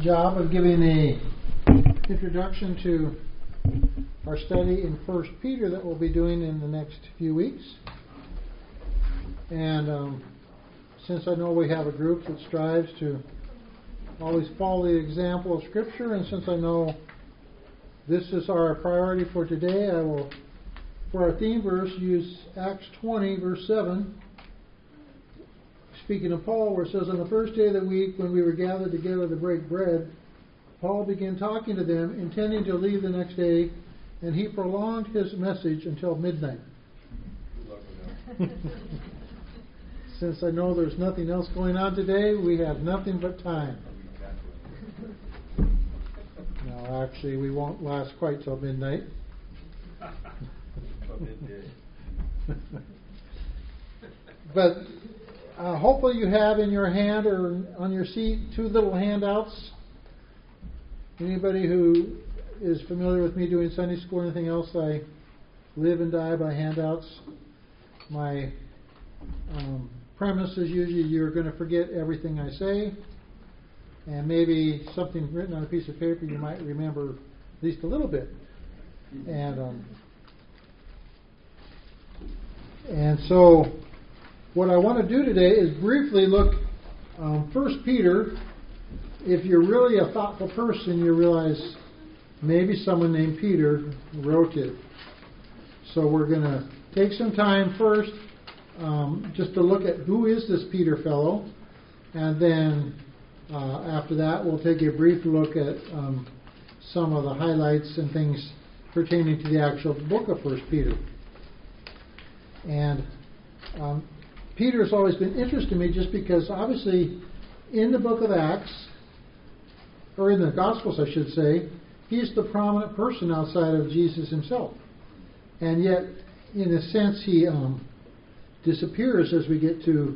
job of giving a introduction to our study in 1 Peter that we'll be doing in the next few weeks. And since I know we have a group that strives to always follow the example of Scripture, and since I know this is our priority for today, I will, for our theme verse, use Acts 20, verse 7. Speaking of Paul, where it says, on the first day of the week, when we were gathered together to break bread, Paul began talking to them, intending to leave the next day, and he prolonged his message until midnight. Since I know there's nothing else going on today, we have nothing but time. No, actually, we won't last quite till midnight. But hopefully you have in your hand or on your seat two little handouts. Anybody who is familiar with me doing Sunday school or anything else, I live and die by handouts. My premise is usually you're going to forget everything I say, and maybe something written on a piece of paper you might remember at least a little bit. And so what I want to do today is briefly look 1 Peter. If you're really a thoughtful person, you realize maybe someone named Peter wrote it. So we're going to take some time first just to look at who is this Peter fellow, and then after that we'll take a brief look at some of the highlights and things pertaining to the actual book of 1 Peter. And Peter's always been interesting to me just because obviously in the book of Acts, or in the Gospels I should say, he's the prominent person outside of Jesus himself. And yet, in a sense, he disappears as we get to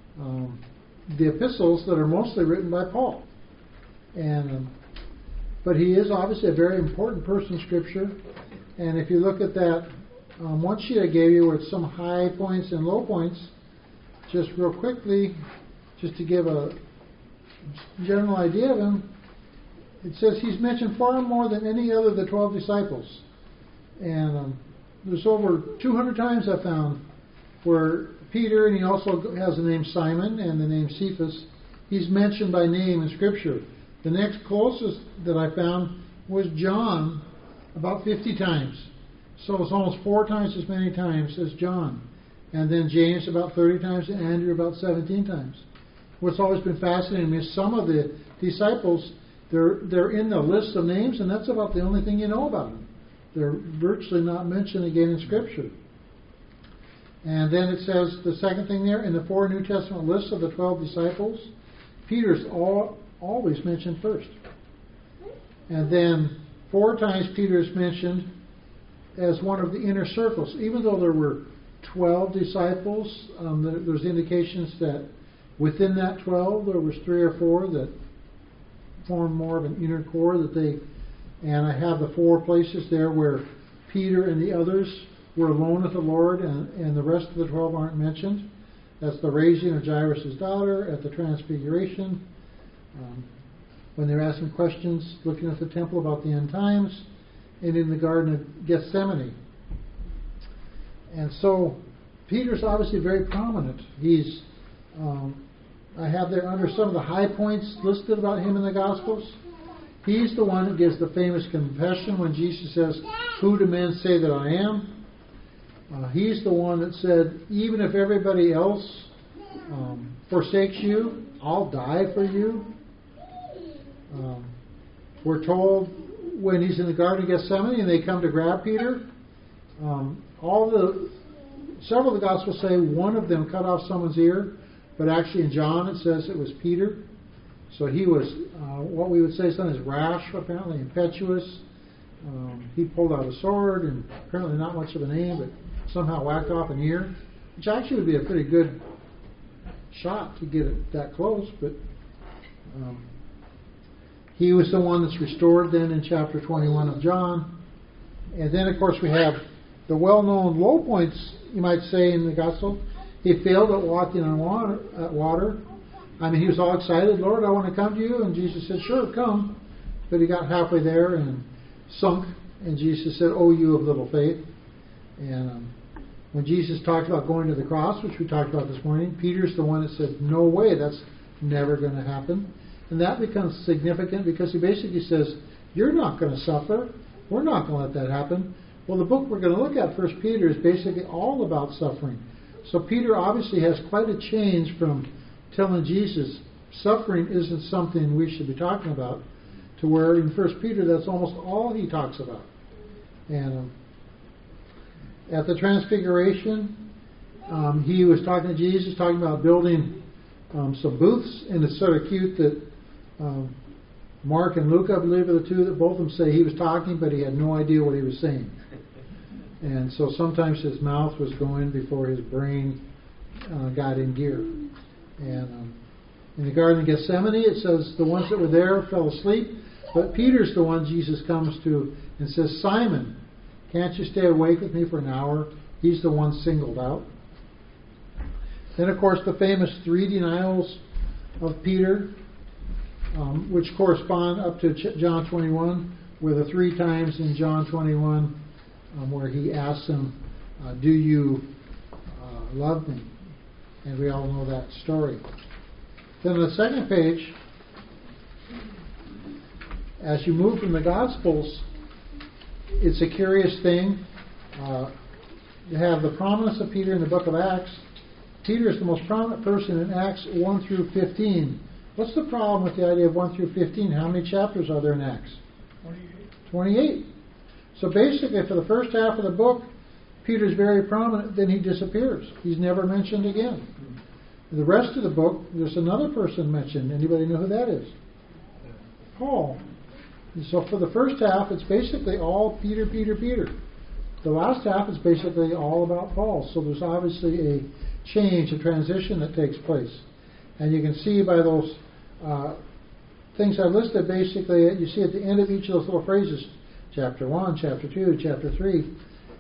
the epistles that are mostly written by Paul. And but he is obviously a very important person in Scripture. And if you look at that one sheet I gave you with some high points and low points, just real quickly, just to give a general idea of him, it says he's mentioned far more than any other of the 12 disciples. And there's over 200 times I found where Peter, and he also has the name Simon and the name Cephas, he's mentioned by name in Scripture. The next closest that I found was John, about 50 times. So it's almost 4 times as many times as John. And then James about 30 times, and Andrew about 17 times. What's always been fascinating to me is some of the disciples, they're in the list of names, and that's about the only thing you know about them. They're virtually not mentioned again in Scripture. And then it says, the second thing there, in the 4 New Testament lists of the 12 disciples, Peter's always mentioned first. And then 4 times Peter is mentioned as one of the inner circles. Even though there were 12 disciples, there's indications that within that 12 there was 3 or 4 that formed more of an inner core that they, and I have the 4 places there where Peter and the others were alone with the Lord, and the rest of the 12 aren't mentioned. That's the raising of Jairus' daughter, at the Transfiguration, when they're asking questions, looking at the temple about the end times, and in the Garden of Gethsemane. And so Peter's obviously very prominent. He's I have there under some of the high points listed about him in the Gospels. He's the one that gives the famous confession when Jesus says, "Who do men say that I am?" He's the one that said, even if everybody else forsakes you, I'll die for you. We're told when he's in the Garden of Gethsemane and they come to grab Peter, several of the Gospels say one of them cut off someone's ear, but actually in John it says it was Peter. So he was what we would say sometimes rash, apparently impetuous. He pulled out a sword, and apparently not much of an aim, but somehow whacked off an ear, which actually would be a pretty good shot to get it that close. But he was the one that's restored then in chapter 21 of John. And then, of course, we have the well-known low points, you might say, in the gospel. He failed at walking on water. I mean, he was all excited. Lord, I want to come to you. And Jesus said, sure, come. But he got halfway there and sunk. And Jesus said, oh, you of little faith. And when Jesus talked about going to the cross, which we talked about this morning, Peter's the one that said, no way, that's never going to happen. And that becomes significant because he basically says, you're not going to suffer. We're not going to let that happen. Well, the book we're going to look at, 1 Peter, is basically all about suffering. So Peter obviously has quite a change from telling Jesus suffering isn't something we should be talking about, to where in 1 Peter that's almost all he talks about. And at the Transfiguration, he was talking to Jesus, talking about building some booths, and it's sort of cute that Mark and Luke, I believe, are the two that both of them say he was talking, but he had no idea what he was saying. And so sometimes his mouth was going before his brain got in gear. And in the Garden of Gethsemane, it says the ones that were there fell asleep, but Peter's the one Jesus comes to and says, Simon, can't you stay awake with me for an hour? He's the one singled out. Then, of course, the famous 3 denials of Peter, which correspond up to John 21, where the 3 times in John 21 where he asks him, do you love me? And we all know that story. Then on the second page, as you move from the Gospels, it's a curious thing. You have the prominence of Peter in the book of Acts. Peter is the most prominent person in Acts 1 through 15. What's the problem with the idea of 1 through 15? How many chapters are there in Acts? 28. So basically, for the first half of the book, Peter's very prominent, then he disappears. He's never mentioned again. The rest of the book, there's another person mentioned. Anybody know who that is? Paul. And so for the first half, it's basically all Peter, Peter, Peter. The last half is basically all about Paul. So there's obviously a change, a transition that takes place. And you can see by those things I've listed, basically, you see at the end of each of those little phrases, chapter 1, chapter 2, chapter 3.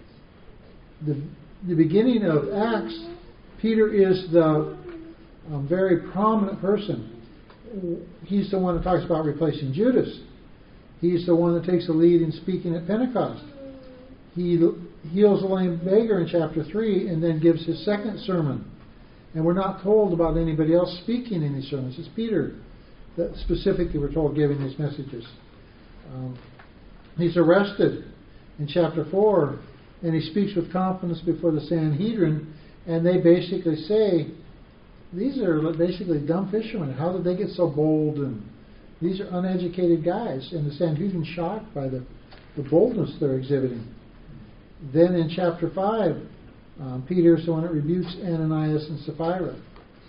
The beginning of Acts, Peter is the very prominent person. He's the one that talks about replacing Judas. He's the one that takes the lead in speaking at Pentecost. He heals a lame beggar in chapter 3 and then gives his second sermon. And we're not told about anybody else speaking in these sermons. It's Peter that specifically we're told giving these messages. He's arrested in chapter 4, and he speaks with confidence before the Sanhedrin, and they basically say, these are basically dumb fishermen. How did they get so bold? And these are uneducated guys. And the Sanhedrin shocked by the boldness they're exhibiting. Then in chapter 5, Peter is the one that rebukes Ananias and Sapphira.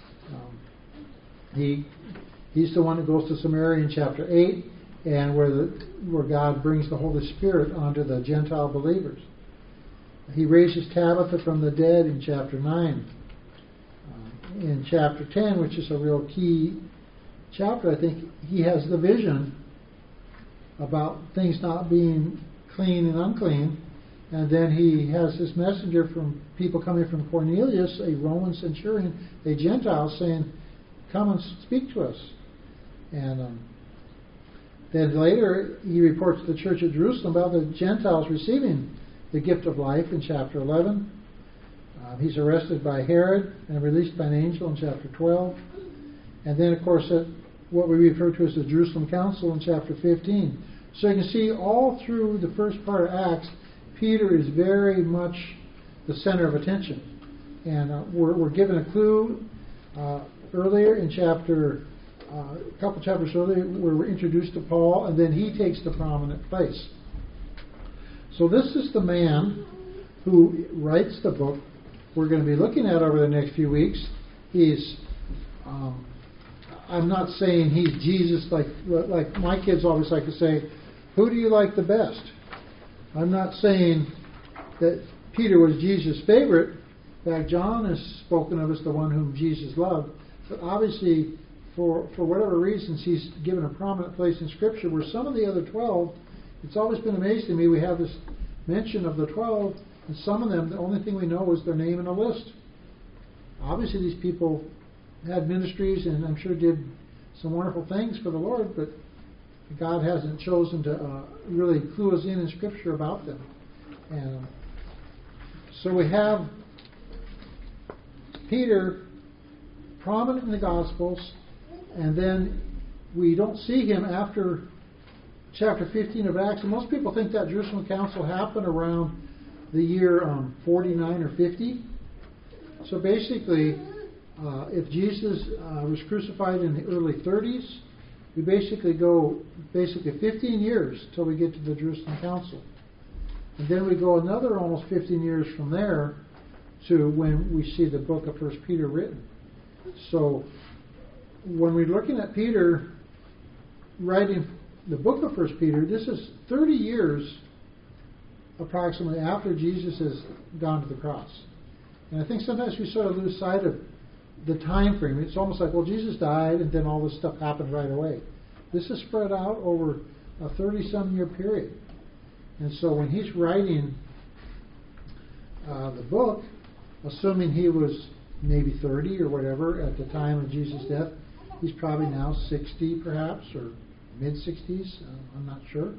He's the one that goes to Samaria in chapter 8, and where God brings the Holy Spirit onto the Gentile believers. He raises Tabitha from the dead in chapter 9. In chapter 10, which is a real key chapter, I think he has the vision about things not being clean and unclean. And then he has this messenger from people coming from Cornelius, a Roman centurion, a Gentile, saying, come and speak to us. And then later he reports to the church at Jerusalem about the Gentiles receiving the gift of life in chapter 11. He's arrested by Herod and released by an angel in chapter 12. And then, of course, at what we refer to as the Jerusalem Council in chapter 15. So you can see all through the first part of Acts, Peter is very much the center of attention. And we're given a clue earlier in chapter, a couple chapters earlier, where we're introduced to Paul, and then he takes the prominent place. So this is the man who writes the book we're going to be looking at over the next few weeks. He's, I'm not saying he's Jesus, like my kids always like to say, who do you like the best? I'm not saying that Peter was Jesus' favorite. In fact, John is spoken of as the one whom Jesus loved. But obviously, for whatever reasons, he's given a prominent place in Scripture, where some of the other 12, it's always been amazing to me, we have this mention of the 12, and some of them, the only thing we know is their name in a list. Obviously, these people had ministries and I'm sure did some wonderful things for the Lord, but God hasn't chosen to really clue us in Scripture about them. And so we have Peter prominent in the Gospels, and then we don't see him after chapter 15 of Acts. And most people think that Jerusalem Council happened around the year 49 or 50. So basically, if Jesus was crucified in the early 30s, we basically go 15 years till we get to the Jerusalem Council. And then we go another almost 15 years from there to when we see the book of 1 Peter written. So when we're looking at Peter writing the book of 1 Peter, this is 30 years approximately after Jesus has gone to the cross. And I think sometimes we sort of lose sight of the time frame. It's almost like, well, Jesus died and then all this stuff happened right away. This is spread out over a 30-some year period. And so when he's writing the book, assuming he was maybe 30 or whatever at the time of Jesus' death, he's probably now 60 perhaps, or mid-60s. I'm not sure.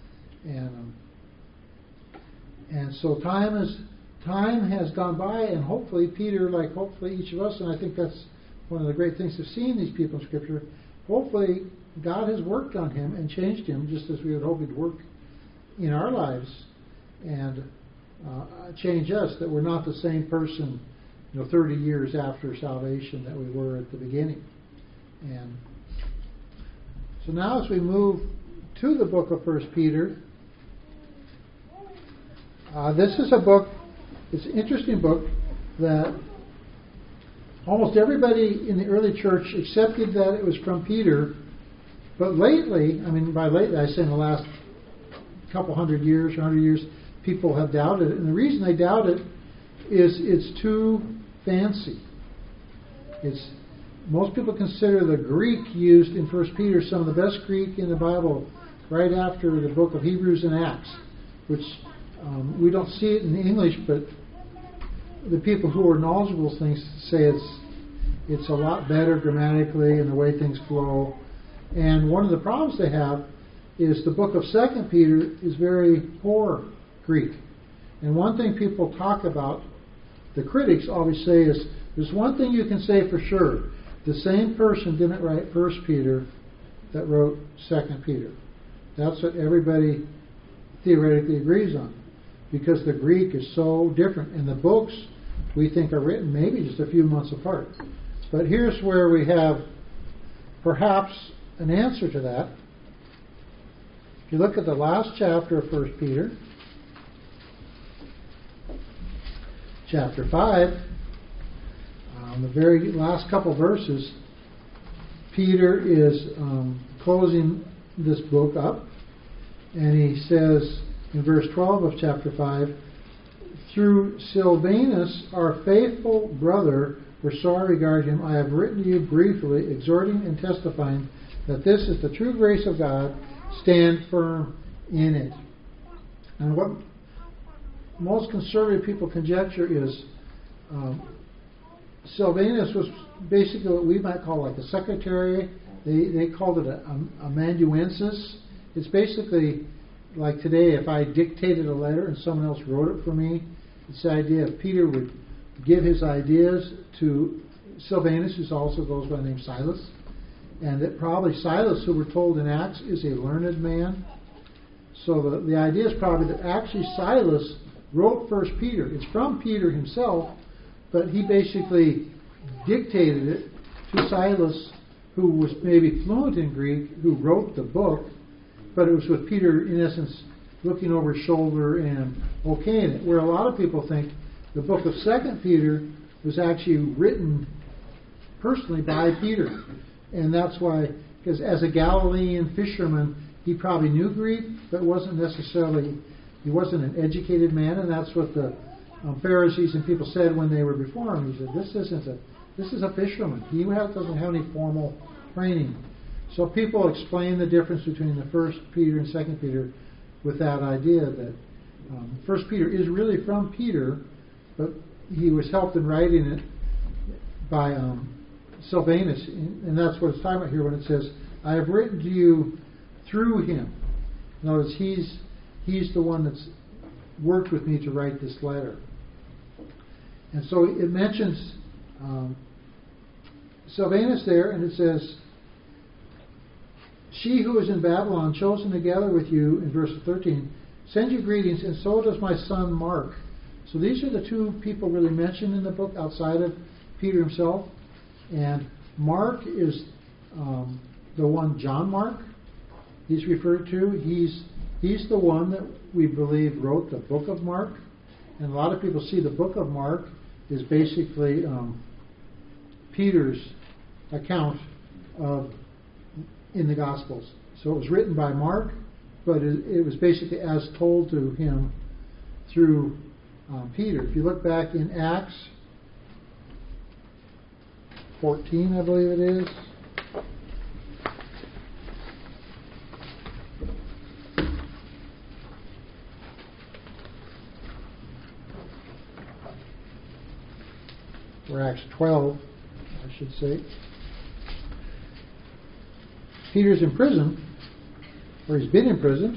And so time has gone by, and hopefully Peter, like hopefully each of us, and I think that's one of the great things of seeing these people in Scripture, hopefully God has worked on him and changed him just as we would hope he'd work in our lives and change us, that we're not the same person 30 years after salvation that we were at the beginning. And so now as we move to the book of 1 Peter, this is a book, it's an interesting book that almost everybody in the early church accepted that it was from Peter, but lately, I mean by lately I say in the last couple 100 years, 100 years, people have doubted it. And the reason they doubt it is it's too fancy. Most people consider the Greek used in 1 Peter some of the best Greek in the Bible, right after the book of Hebrews and Acts, which we don't see it in English, but the people who are knowledgeable things say it's a lot better grammatically and the way things flow. And one of the problems they have is the book of 2 Peter is very poor Greek. And one thing people talk about, the critics always say, is there's one thing you can say for sure. The same person didn't write 1 Peter that wrote 2 Peter. That's what everybody theoretically agrees on, because the Greek is so different. And the books we think are written maybe just a few months apart. But here's where we have perhaps an answer to that. If you look at the last chapter of 1 Peter, chapter 5, the very last couple verses, Peter is closing this book up, and he says in verse 12 of chapter 5, through Silvanus, our faithful brother, for so I regard him, I have written to you briefly, exhorting and testifying that this is the true grace of God. Stand firm in it. And what most conservative people conjecture is Silvanus was basically what we might call like a secretary. They called it a amanuensis. It's basically like today, if I dictated a letter and someone else wrote it for me, it's the idea of Peter would give his ideas to Silvanus, who also goes by the name Silas, and that probably Silas, who we're told in Acts, is a learned man. So the idea is probably that actually Silas wrote 1 Peter. It's from Peter himself, but he basically dictated it to Silas, who was maybe fluent in Greek, who wrote the book, but it was with Peter, in essence, looking over his shoulder and okaying it. Where a lot of people think the book of 2 Peter was actually written personally by Peter. And that's why, because as a Galilean fisherman, he probably knew Greek, but he wasn't an educated man, and that's what the Pharisees and people said when they were before him. He said, this is a fisherman. He doesn't have any formal training. So people explain the difference between the 1 Peter and 2 Peter with that idea that 1 Peter is really from Peter, but he was helped in writing it by Silvanus, and that's what it's talking about here when it says, I have written to you through him. Notice he's the one that's worked with me to write this letter. And so it mentions Silvanus there, and it says, she who is in Babylon, chosen together with you, in verse 13, send you greetings, and so does my son Mark. So these are the two people really mentioned in the book outside of Peter himself. And Mark is the one, John Mark, he's referred to. He's the one that we believe wrote the book of Mark. And a lot of people see the book of Mark is basically Peter's account of in the Gospels. So it was written by Mark, but it was basically as told to him through Peter. If you look back in Acts 14, I believe it is. Or Acts 12, I should say. Peter's in prison, or he's been imprisoned.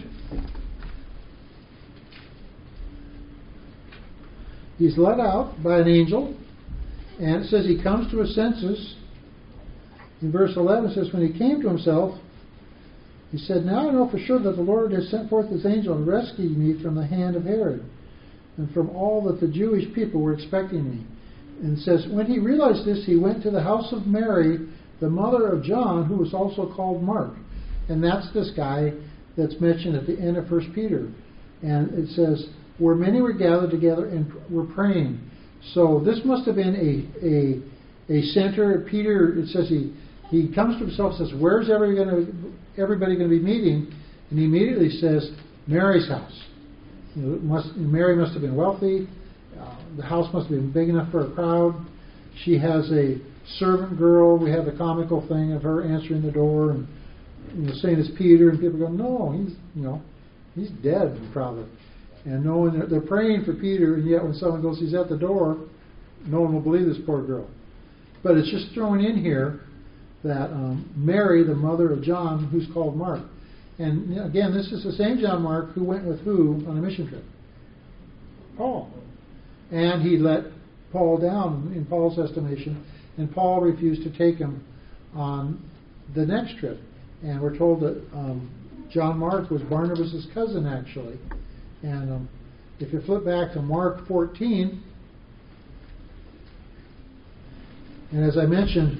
He's let out by an angel, and it says he comes to his senses. In verse 11 it says, when he came to himself, he said, now I know for sure that the Lord has sent forth his angel and rescued me from the hand of Herod, and from all that the Jewish people were expecting me. And it says, when he realized this, he went to the house of Mary, the mother of John, who was also called Mark. And that's this guy that's mentioned at the end of 1 Peter. And it says, where many were gathered together and were praying. So this must have been a center. Peter, it says he comes to himself and says, where's everybody going to be meeting? And he immediately says, Mary's house. Mary must have been wealthy. The house must have been big enough for a crowd. She has a servant girl. We have the comical thing of her answering the door and saying it's Peter, and people go, no, he's dead probably. And knowing that they're praying for Peter, and yet when someone goes, he's at the door, no one will believe this poor girl. But it's just thrown in here that Mary, the mother of John, who's called Mark. And again, this is the same John Mark who went with who on a mission trip? Paul. And he let Paul down in Paul's estimation, and Paul refused to take him on the next trip. And we're told that John Mark was Barnabas' cousin, actually. And if you flip back to Mark 14, and as I mentioned,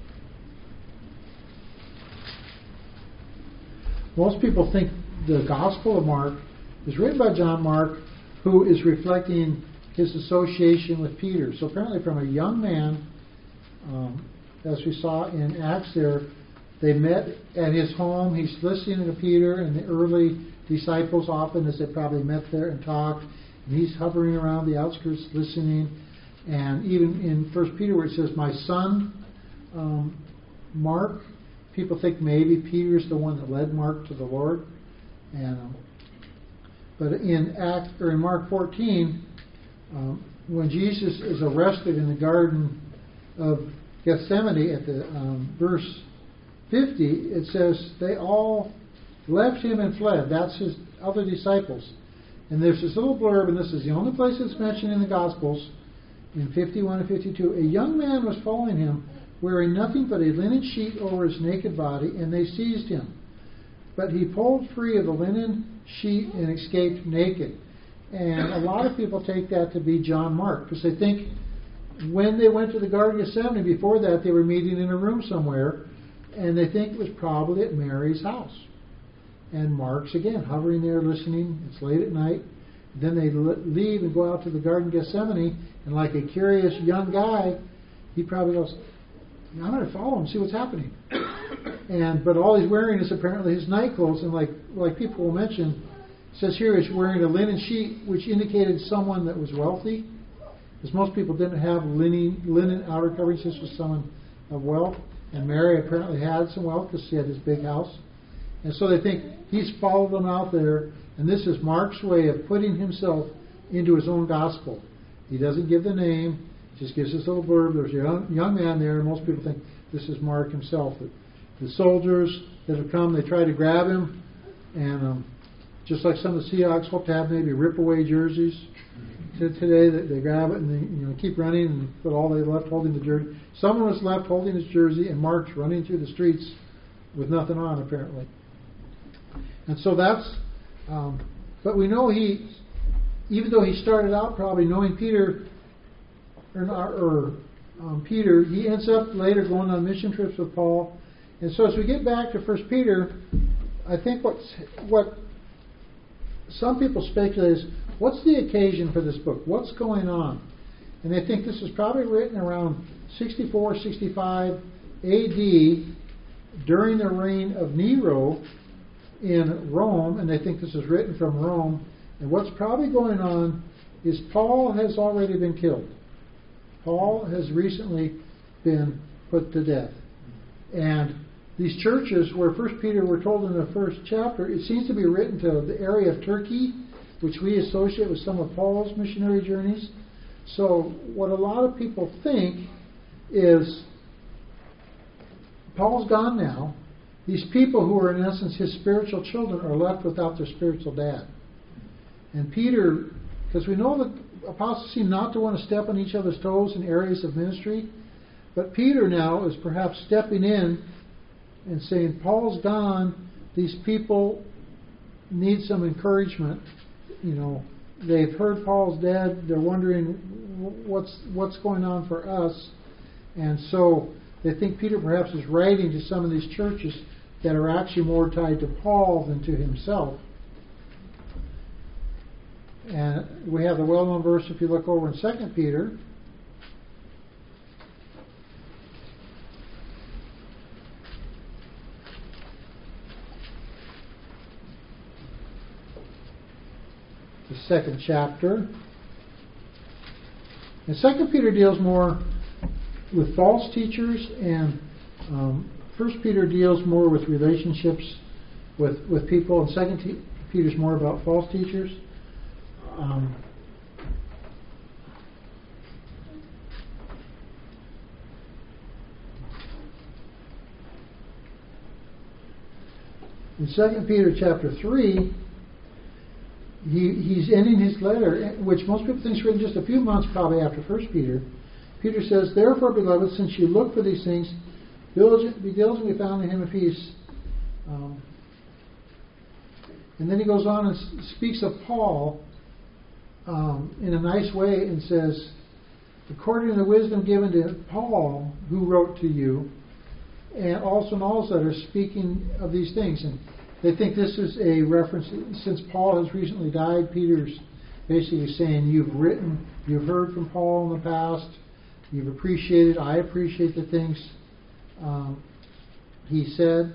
most people think the Gospel of Mark is written by John Mark, who is reflecting his association with Peter. So apparently from a young man, as we saw in Acts there, they met at his home. He's listening to Peter and the early disciples often, as they probably met there and talked. And he's hovering around the outskirts listening. And even in 1 Peter where it says, my son, Mark, people think maybe Peter is the one that led Mark to the Lord. And but in Mark 14, when Jesus is arrested in the Garden of Gethsemane at the verse 50, it says they all left him and fled. That's his other disciples. And there's this little blurb, and this is the only place it's mentioned in the Gospels, in 51 and 52. A young man was following him, wearing nothing but a linen sheet over his naked body, and they seized him. But he pulled free of the linen sheet and escaped naked. And a lot of people take that to be John Mark, because they think when they went to the Garden of Gethsemane, before that they were meeting in a room somewhere, and they think it was probably at Mary's house. And Mark's, again, hovering there listening. It's late at night. Then they leave and go out to the Garden of Gethsemane, and like a curious young guy, he probably goes, I'm going to follow him, see what's happening. But all he's wearing is apparently his night clothes, and like people will mention, it says here he's wearing a linen sheet, which indicated someone that was wealthy, because most people didn't have linen outer coverings. This was someone of wealth, and Mary apparently had some wealth because she had this big house. And so they think he's followed them out there, and this is Mark's way of putting himself into his own gospel. He doesn't give the name, Just gives this little blurb. There's a young man there, and most people think this is Mark himself. The soldiers that have come, they try to grab him, and just like some of the Seahawks hope to have maybe rip-away jerseys today, they grab it and they keep running, but all they left holding the jersey. Someone was left holding his jersey, and Mark's running through the streets with nothing on, apparently. And so that's, but we know even though he started out probably knowing Peter, Peter, he ends up later going on mission trips with Paul. And so as we get back to 1 Peter, I think what some people speculate is, what's the occasion for this book? What's going on? And they think this is probably written around 64, 65 AD during the reign of Nero in Rome, and they think this is written from Rome. And what's probably going on is Paul has already been killed. Paul has recently been put to death. And these churches where 1 Peter, we're told in the first chapter, it seems to be written to the area of Turkey, which we associate with some of Paul's missionary journeys. So what a lot of people think is Paul's gone now. These people who are in essence his spiritual children are left without their spiritual dad. And Peter, because we know that apostles seem not to want to step on each other's toes in areas of ministry, but Peter now is perhaps stepping in and saying, Paul's gone, these people need some encouragement. They've heard Paul's dead, they're wondering what's going on for us. And so they think Peter perhaps is writing to some of these churches that are actually more tied to Paul than to himself. And we have the well-known verse, if you look over in 2 Peter. The second chapter. And 2 Peter deals more with false teachers, and 1 Peter deals more with relationships with people, and 2 Peter's more about false teachers. In 2 Peter chapter 3, he's ending his letter, which most people think is written just a few months probably after 1 Peter. Peter says, therefore, beloved, since you look for these things, be diligently found in him of peace. And then he goes on and speaks of Paul in a nice way and says, according to the wisdom given to Paul, who wrote to you, and also in all that are speaking of these things. And they think this is a reference, since Paul has recently died, Peter's basically saying, you've heard from Paul in the past, you've appreciated, I appreciate the things he said.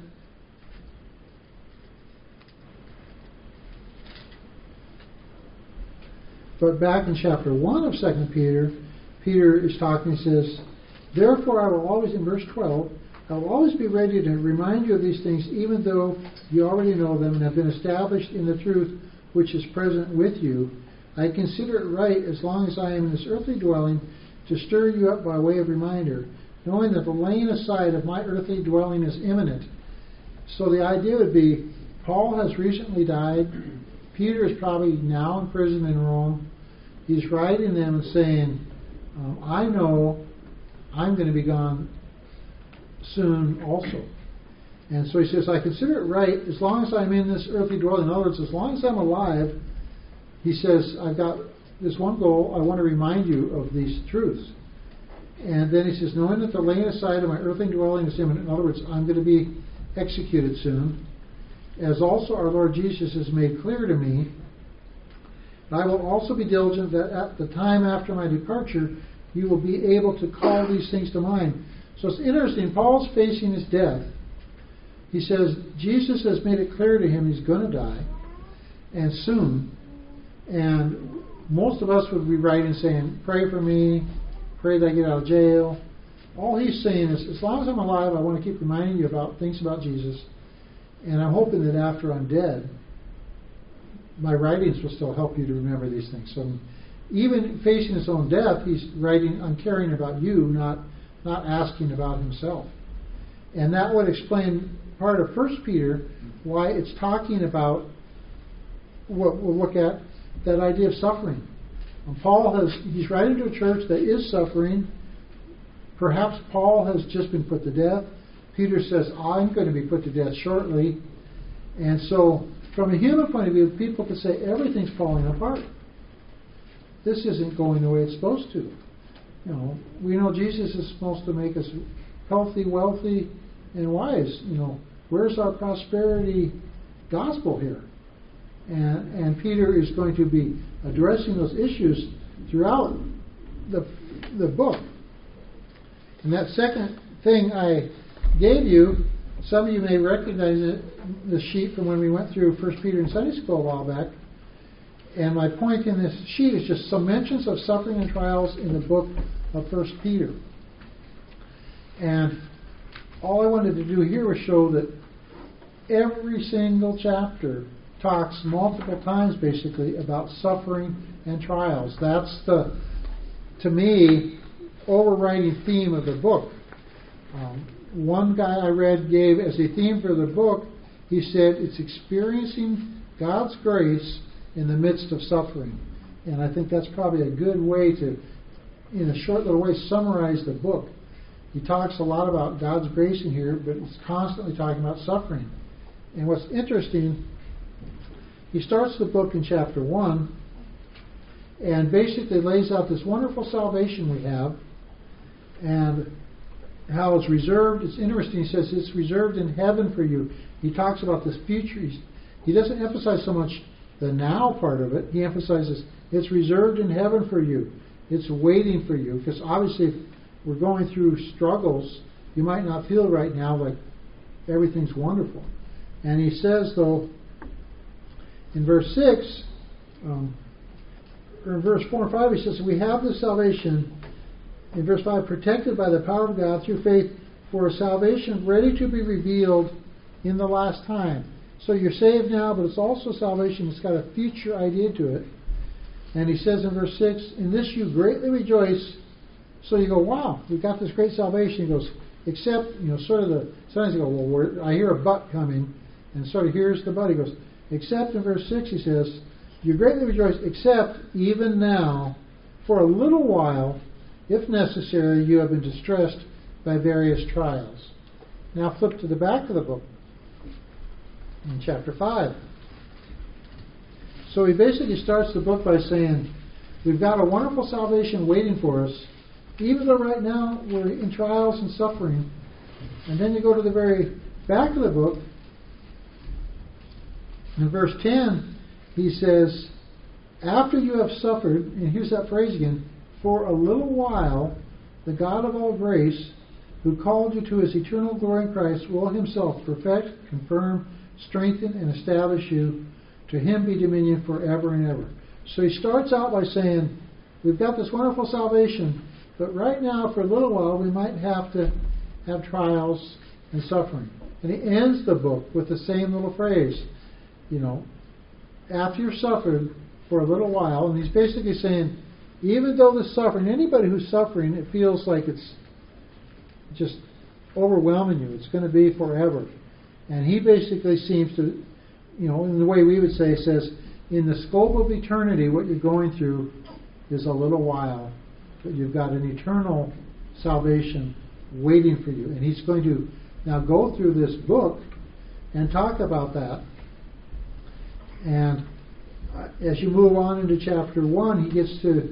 But back in chapter 1 of 2 Peter, Peter is talking, he says, therefore I will always, in verse 12, I will always be ready to remind you of these things, even though you already know them and have been established in the truth which is present with you. I consider it right, as long as I am in this earthly dwelling, to stir you up by way of reminder, knowing that the laying aside of my earthly dwelling is imminent. So the idea would be, Paul has recently died. Peter is probably now in prison in Rome. He's writing them and saying, I know I'm going to be gone soon also. And so he says, I consider it right, as long as I'm in this earthly dwelling. In other words, as long as I'm alive, he says, I've got this one goal. I want to remind you of these truths. And then he says, knowing that the laying aside of my earthly dwelling is imminent. In other words, I'm going to be executed soon. As also our Lord Jesus has made clear to me, I will also be diligent that at the time after my departure, you will be able to call these things to mind. So it's interesting, Paul's facing his death. He says, Jesus has made it clear to him he's going to die, and soon. And most of us would be writing saying, pray for me, pray that I get out of jail. All he's saying is, as long as I'm alive, I want to keep reminding you about things about Jesus. And I'm hoping that after I'm dead, my writings will still help you to remember these things. So even facing his own death, he's writing, I'm caring about you, not asking about himself. And that would explain part of 1 Peter, why it's talking about what we'll look at, that idea of suffering. He's writing to a church that is suffering. Perhaps Paul has just been put to death. Peter says, I'm going to be put to death shortly. And so, from a human point of view, people could say everything's falling apart. This isn't going the way it's supposed to. We know Jesus is supposed to make us healthy, wealthy, and wise. Where's our prosperity gospel here? And Peter is going to be addressing those issues throughout the book. And that second thing I gave you, some of you may recognize the sheet from when we went through 1 Peter in Sunday school a while back. And my point in this sheet is just some mentions of suffering and trials in the book of 1 Peter. And all I wanted to do here was show that every single chapter talks multiple times basically about suffering and trials. That's the, to me, overriding theme of the book. One guy I read gave as a theme for the book, he said it's experiencing God's grace in the midst of suffering. And I think that's probably a good way to, in a short little way, summarize the book. He talks a lot about God's grace in here, but he's constantly talking about suffering. And what's interesting, he starts the book in chapter 1 and basically lays out this wonderful salvation we have and how it's reserved. It's interesting. He says it's reserved in heaven for you. He talks about this future. He doesn't emphasize so much the now part of it. He emphasizes it's reserved in heaven for you. It's waiting for you. Because obviously if we're going through struggles, you might not feel right now like everything's wonderful. And he says, though, in verse 6, or in verse 4 and 5, he says, we have this salvation, in verse 5, protected by the power of God through faith for a salvation ready to be revealed in the last time. So you're saved now, but it's also salvation that's got a future idea to it. And he says in verse 6, in this you greatly rejoice. So you go, wow, we've got this great salvation. He goes, except, sort of sometimes you go, well, I hear a but coming. And sort of here's the but. He goes, except in verse 6 he says, you greatly rejoice, except even now, for a little while, if necessary, you have been distressed by various trials. Now flip to the back of the book, in chapter 5. So he basically starts the book by saying, we've got a wonderful salvation waiting for us, even though right now we're in trials and suffering. And then you go to the very back of the book, in verse 10, he says, after you have suffered, and here's that phrase again, for a little while, the God of all grace, who called you to his eternal glory in Christ, will himself perfect, confirm, strengthen, and establish you. To him be dominion forever and ever. So he starts out by saying, we've got this wonderful salvation, but right now, for a little while, we might have to have trials and suffering. And he ends the book with the same little phrase, after you've suffered for a little while, and he's basically saying, even though the suffering, anybody who's suffering, it feels like it's just overwhelming you. It's going to be forever. And he basically seems to, in the way we would say, says, in the scope of eternity, what you're going through is a little while, but you've got an eternal salvation waiting for you. And he's going to now go through this book and talk about that. And as you move on into chapter 1, he gets to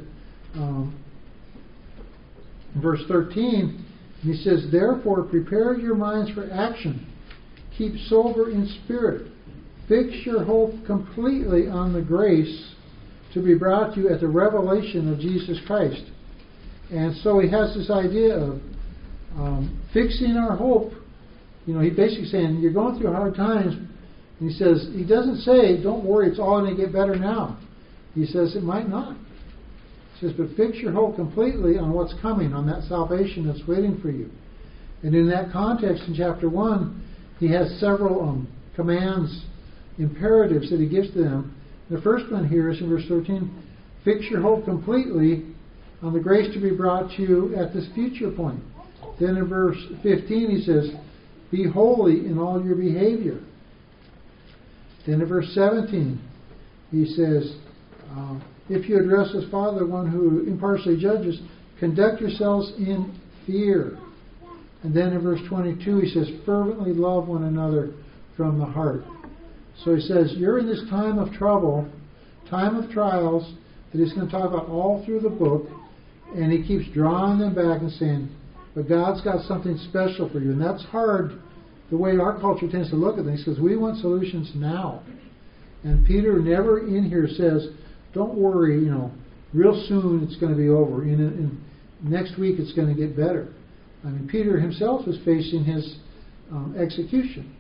verse 13, and he says, therefore prepare your minds for action. Keep sober in spirit. Fix your hope completely on the grace to be brought to you at the revelation of Jesus Christ. And so he has this idea of fixing our hope. He basically saying, you're going through hard times. And he says, he doesn't say, don't worry, it's all going to get better now. He says, it might not. He says, but fix your hope completely on what's coming, on that salvation that's waiting for you. And in that context, in chapter 1, he has several commands, imperatives that he gives to them. The first one here is in verse 13, Fix your hope completely on the grace to be brought to you at this future point. Then in verse 15 he says, be holy in all your behavior. Then in verse 17 he says, if you address as Father, the one who impartially judges, conduct yourselves in fear. And then in verse 22 he says, fervently love one another from the heart. So he says, you're in this time of trouble, time of trials, that he's going to talk about all through the book, and he keeps drawing them back and saying, but God's got something special for you. And that's hard, the way our culture tends to look at things, because we want solutions now. And Peter never in here says, don't worry, real soon it's going to be over. In next week it's going to get better. I mean, Peter himself was facing his execution.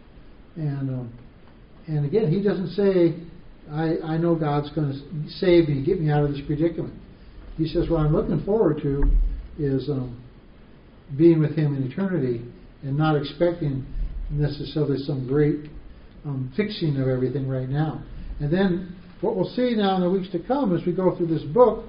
And again, he doesn't say, I know God's going to save me, get me out of this predicament. He says, what I'm looking forward to is being with him in eternity and not expecting necessarily some great fixing of everything right now. And then what we'll see now in the weeks to come as we go through this book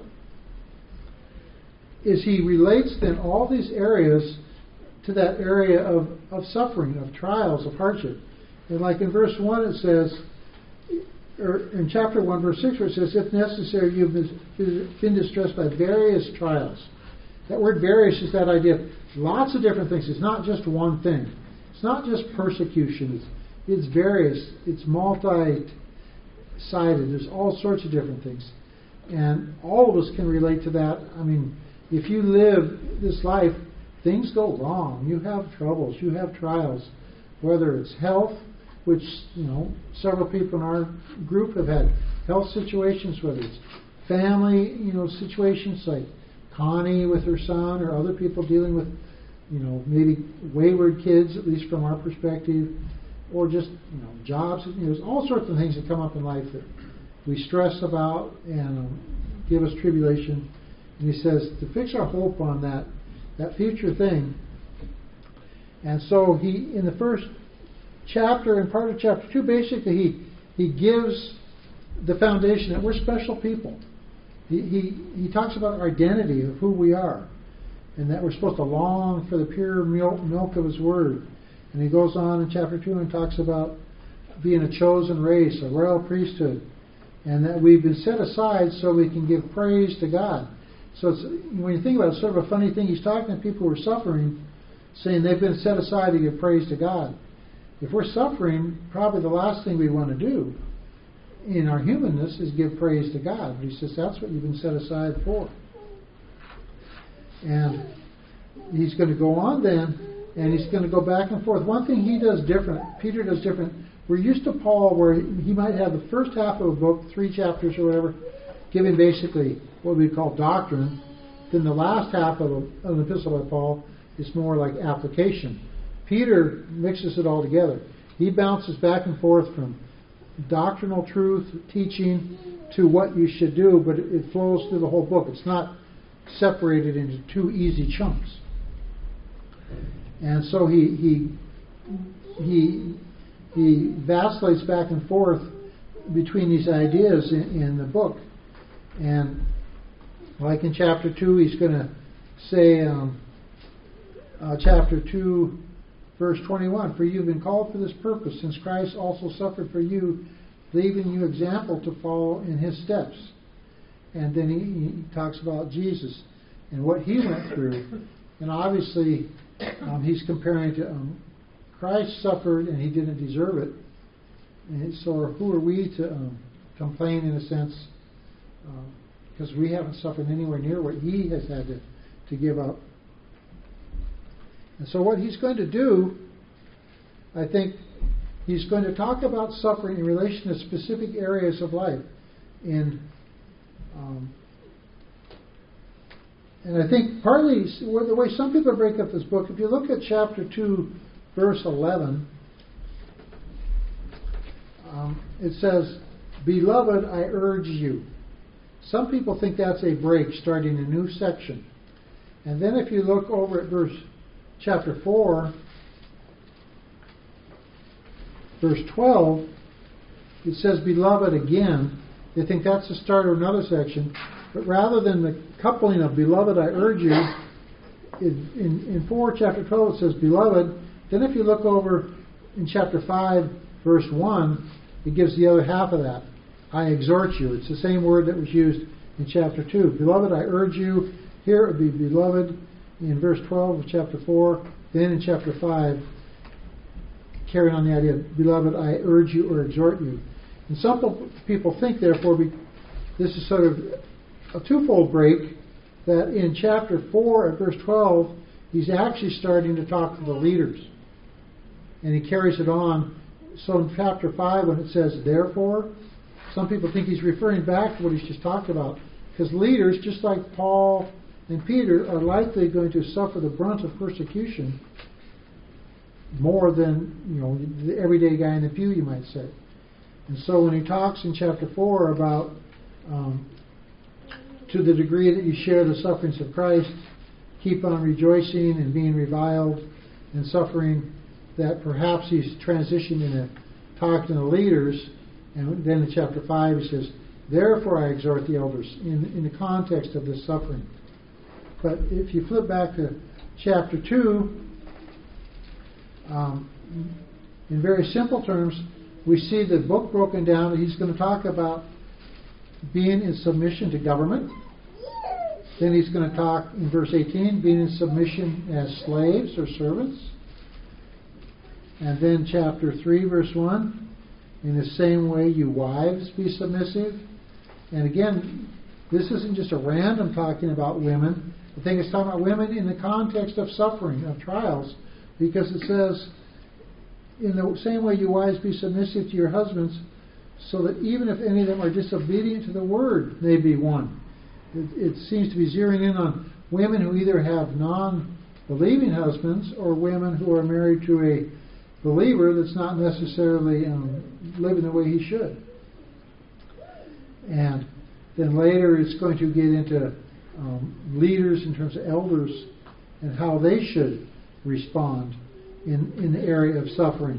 is he relates then all these areas to that area of suffering, of trials, of hardship. And like in verse 1 it says, or in chapter 1 verse 6 where it says, if necessary you've been distressed by various trials. That word various is that idea of lots of different things. It's not just one thing. It's not just persecution. It's various. It's multi-sided. There's all sorts of different things. And all of us can relate to that. I mean, if you live this life, things go wrong. You have troubles. You have trials. Whether it's health, which, several people in our group have had health situations, whether it's family, situations like Connie with her son, or other people dealing with, maybe wayward kids, at least from our perspective, or just, jobs. There's all sorts of things that come up in life that we stress about and give us tribulation. And he says to fix our hope on that future thing. And so he, in the first chapter and part of chapter 2, basically he gives the foundation that we're special people. He talks about our identity of who we are, and that we're supposed to long for the pure milk of his word. And he goes on in chapter 2 and talks about being a chosen race, a royal priesthood, and that we've been set aside so we can give praise to God. So when you think about it, it's sort of a funny thing. He's talking to people who are suffering, saying they've been set aside to give praise to God. If we're suffering, probably the last thing we want to do in our humanness is give praise to God. But he says that's what you've been set aside for. And he's going to go on then, and he's going to go back and forth. One thing he does different, Peter does different. We're used to Paul where he might have the first half of a book, 3 chapters or whatever, giving basically what we call doctrine. Then the last half of an epistle by Paul is more like application. Peter mixes it all together. He bounces back and forth from doctrinal truth, teaching, to what you should do, but it flows through the whole book. It's not separated into 2 easy chunks. And so he vacillates back and forth between these ideas in the book. And like in chapter 2, he's going to say, chapter 2, verse 21, for you have been called for this purpose, since Christ also suffered for you, leaving you example to follow in his steps. And then he talks about Jesus and what he went through. And obviously, he's comparing to Christ suffered and he didn't deserve it. And so who are we to complain in a sense? Because we haven't suffered anywhere near what he has had to give up. And so what he's going to do, I think, he's going to talk about suffering in relation to specific areas of life. And I think partly the way some people break up this book, if you look at chapter 2, verse 11, it says, Beloved, I urge you. Some people think that's a break, starting a new section. And then if you look over at chapter 4, verse 12, it says, Beloved again. They think that's the start of another section. But rather than the coupling of beloved, I urge you, in chapter 12 it says beloved. Then if you look over in chapter 5, verse 1, it gives the other half of that. I exhort you. It's the same word that was used in chapter 2. Beloved, I urge you. Here it would be beloved in verse 12 of chapter 4. Then in chapter 5, carrying on the idea of beloved, I urge you or exhort you. And some people think, therefore, this is sort of a twofold break, that in chapter 4 at verse 12, he's actually starting to talk to the leaders. And he carries it on. So in chapter 5, when it says, therefore, some people think he's referring back to what he's just talked about. Because leaders, just like Paul and Peter, are likely going to suffer the brunt of persecution more than, the everyday guy in the pew, you might say. And so when he talks in chapter 4 about to the degree that you share the sufferings of Christ, keep on rejoicing and being reviled and suffering, that perhaps he's transitioned into talking to the leaders. And then in chapter 5 he says, therefore I exhort the elders, in the context of this suffering. But if you flip back to chapter 2, in very simple terms, we see the book broken down. He's going to talk about being in submission to government. Then he's going to talk in verse 18, being in submission as slaves or servants. And then chapter 3, verse 1, in the same way you wives be submissive. And again, this isn't just a random talking about women. I think it's talking about women in the context of suffering, of trials, because it says, in the same way you wives be submissive to your husbands, so that even if any of them are disobedient to the word, they be won. It seems to be zeroing in on women who either have non-believing husbands or women who are married to a believer that's not necessarily living the way he should. And then later it's going to get into leaders in terms of elders and how they should respond in the area of suffering.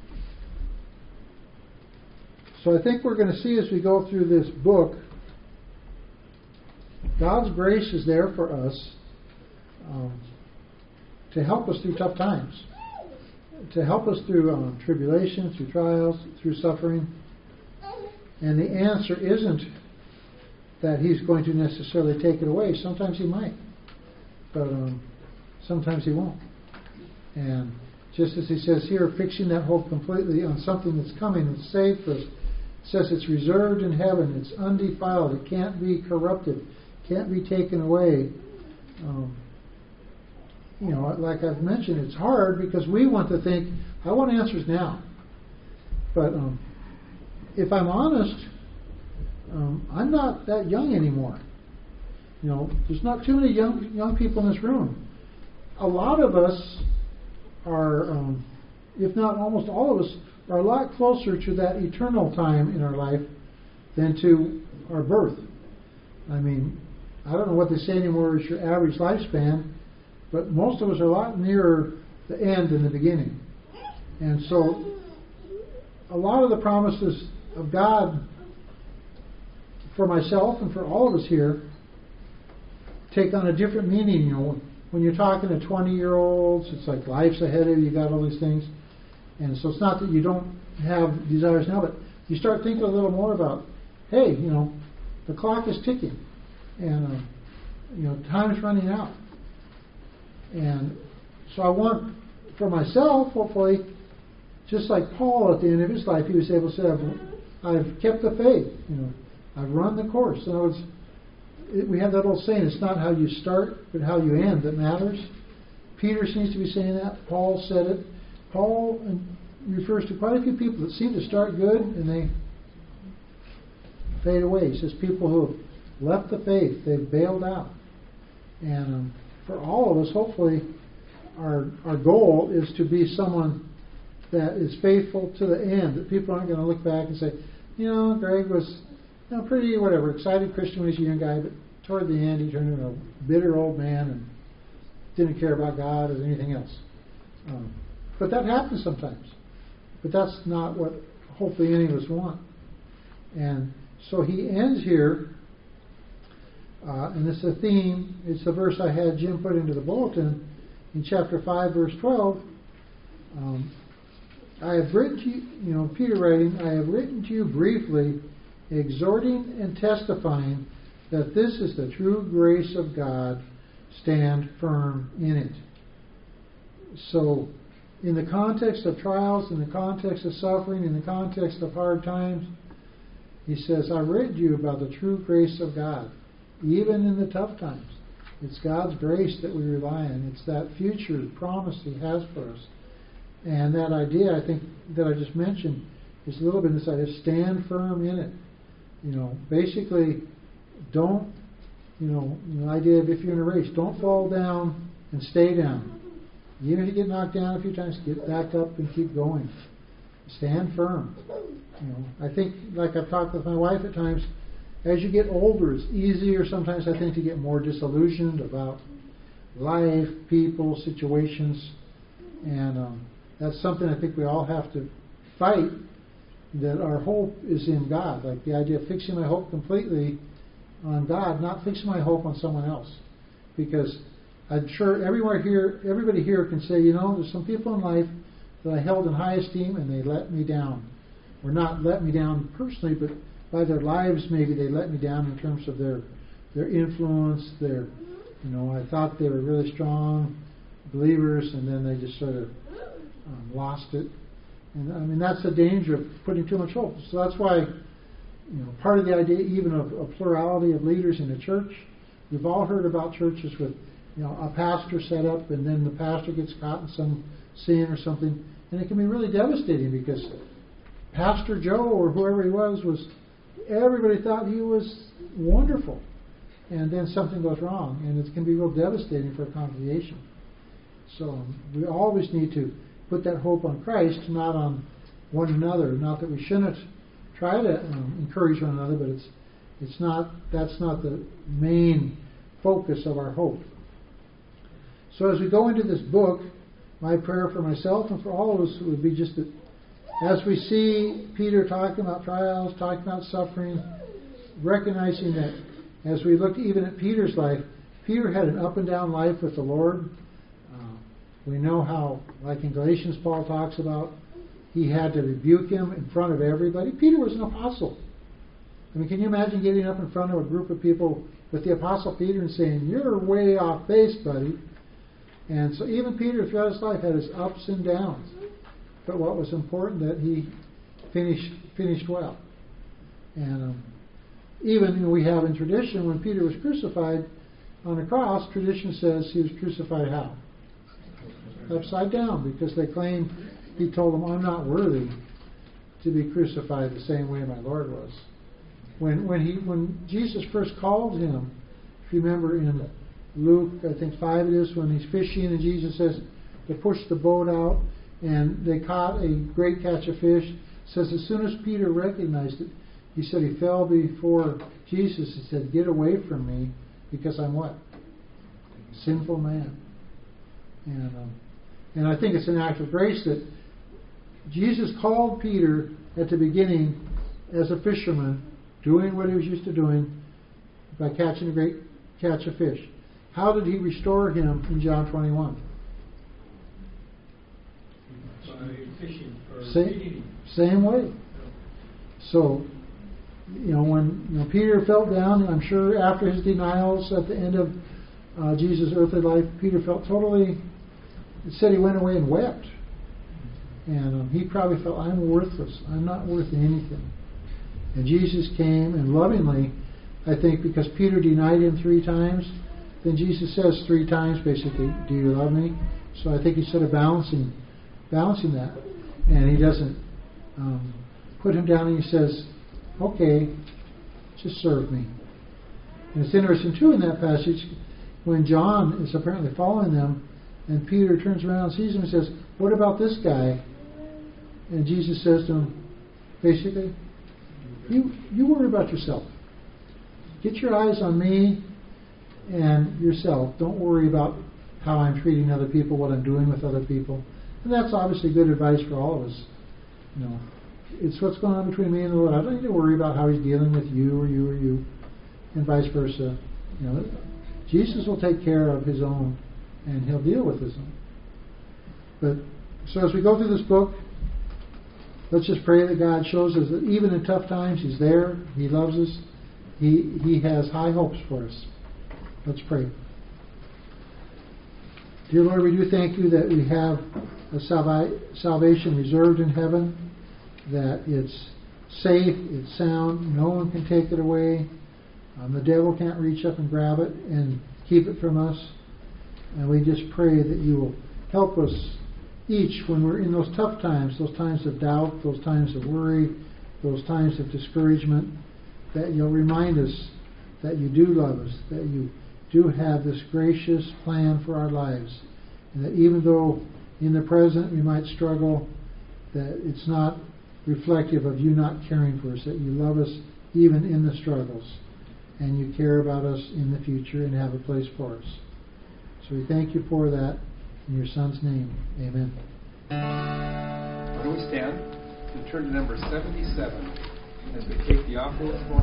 So I think we're going to see as we go through this book, God's grace is there for us to help us through tough times, to help us through tribulation, through trials, through suffering. And the answer isn't that He's going to necessarily take it away. Sometimes He might, but sometimes He won't. And just as He says here, fixing that hope completely on something that's coming, that's saved for us, it says it's reserved in heaven, it's undefiled, it can't be corrupted, can't be taken away. Like I've mentioned, it's hard because we want to think, I want answers now. But if I'm honest, I'm not that young anymore. There's not too many young people in this room. A lot of us are, if not almost all of us, are a lot closer to that eternal time in our life than to our birth. I mean, I don't know what they say anymore is your average lifespan, but most of us are a lot nearer the end than the beginning. And so a lot of the promises of God for myself and for all of us here take on a different meaning. When you're talking to 20-year-olds, it's like life's ahead of you, you got all these things. And so it's not that you don't have desires now, but you start thinking a little more about, hey, the clock is ticking. And, time's running out. And so I want, for myself, hopefully, just like Paul at the end of his life, he was able to say, I've kept the faith. I've run the course. In other words, we have that old saying, it's not how you start, but how you end that matters. Peter seems to be saying that. Paul said it. Paul refers to quite a few people that seem to start good and they fade away. He says people who have left the faith, they've bailed out. And for all of us, hopefully, our goal is to be someone that is faithful to the end, that people aren't going to look back and say, Greg was pretty, excited Christian when he was a young guy, but toward the end he turned into a bitter old man and didn't care about God or anything else. But that happens sometimes. But that's not what hopefully any of us want. And so he ends here and it's a theme. It's the verse I had Jim put into the bulletin in chapter 5, verse 12. I have written to you, Peter writing, I have written to you briefly, exhorting and testifying that this is the true grace of God. Stand firm in it. So, in the context of trials, in the context of suffering, in the context of hard times, he says, I read to you about the true grace of God, even in the tough times. It's God's grace that we rely on. It's that future promise He has for us. And that idea, I think, that I just mentioned, is a little bit this idea, stand firm in it. Basically, don't, the idea of if you're in a race, don't fall down and stay down. Even if you get knocked down a few times, get back up and keep going. Stand firm. I think, like I've talked with my wife at times, as you get older, it's easier sometimes, I think, to get more disillusioned about life, people, situations, and that's something I think we all have to fight, that our hope is in God. Like the idea of fixing my hope completely on God, not fixing my hope on someone else. Because I'm sure everybody here can say, there's some people in life that I held in high esteem and they let me down. Or not let me down personally, but by their lives maybe they let me down in terms of their influence, I thought they were really strong believers and then they just sort of lost it. And that's the danger of putting too much hope. So that's why, part of the idea even of a plurality of leaders in a church, we've all heard about churches with a pastor set up and then the pastor gets caught in some sin or something, and it can be really devastating because Pastor Joe or whoever he was everybody thought he was wonderful, and then something goes wrong, and it can be real devastating for a congregation. So we always need to put that hope on Christ, not on one another. Not that we shouldn't try to encourage one another, but that's not the main focus of our hope. So as we go into this book, my prayer for myself and for all of us would be just that as we see Peter talking about trials, talking about suffering, recognizing that as we look even at Peter's life, Peter had an up and down life with the Lord. We know how, like in Galatians, Paul talks about, he had to rebuke him in front of everybody. Peter was an apostle. Can you imagine getting up in front of a group of people with the Apostle Peter and saying, you're way off base, buddy? And so even Peter throughout his life had his ups and downs. But what was important, that he finished well. And even we have in tradition, when Peter was crucified on a cross, tradition says he was crucified how? Upside down, because they claim he told them, I'm not worthy to be crucified the same way my Lord was. When Jesus first called him, if you remember in Luke, I think 5 it is, when he's fishing and Jesus says to push the boat out and they caught a great catch of fish. It says as soon as Peter recognized it, he said he fell before Jesus. He said, get away from me because I'm what? Sinful man. And I think it's an act of grace that Jesus called Peter at the beginning as a fisherman, doing what he was used to doing by catching a great catch of fish. How did he restore him in John 21? Same way. So, when Peter felt down, I'm sure after his denials at the end of Jesus' earthly life, Peter felt totally, it said he went away and wept. And he probably felt, I'm worthless. I'm not worth anything. And Jesus came and lovingly, I think because Peter denied him 3 times, then Jesus says 3 times basically, do you love me? So I think he's sort of balancing that. And he doesn't put him down and he says, okay, just serve me. And it's interesting too in that passage when John is apparently following them and Peter turns around and sees him and says, what about this guy? And Jesus says to him, basically, you worry about yourself. Get your eyes on me and yourself. Don't worry about how I'm treating other people, what I'm doing with other people. And that's obviously good advice for all of us. It's what's going on between me and the Lord. I don't need to worry about how He's dealing with you or you or you, and vice versa. Jesus will take care of His own, and He'll deal with His own. But so as we go through this book, let's just pray that God shows us that even in tough times, He's there. He loves us. He has high hopes for us. Let's pray. Dear Lord, we do thank You that we have a salvation reserved in heaven, that it's safe, it's sound, no one can take it away. The devil can't reach up and grab it and keep it from us. And we just pray that You will help us each when we're in those tough times, those times of doubt, those times of worry, those times of discouragement, that You'll remind us that You do love us, that You do have this gracious plan for our lives, and that even though in the present we might struggle, that it's not reflective of You not caring for us, that You love us even in the struggles, and You care about us in the future and have a place for us. So we thank You for that in Your Son's name. Amen. Why don't we stand and turn to number 77 as we take the offering this morning.